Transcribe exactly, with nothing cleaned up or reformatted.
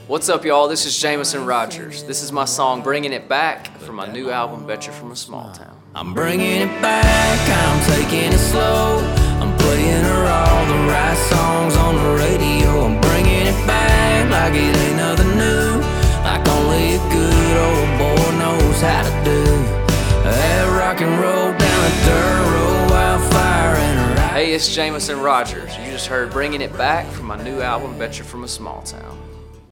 What's up, y'all? This is Jameson Rogers. This is my song, Bringing It Back, from my new album, Bet You're From a Small Town. I'm bringing it back, I'm taking it slow. I'm playing her all the right songs on the radio. I'm bringing it back like it ain't nothing new, like only a good old boy knows how to do. That rock and roll down a dirt road, wildfire in her eyes. Hey, it's Jameson Rogers. You just heard Bringing It Back from my new album, Bet You're From a Small Town.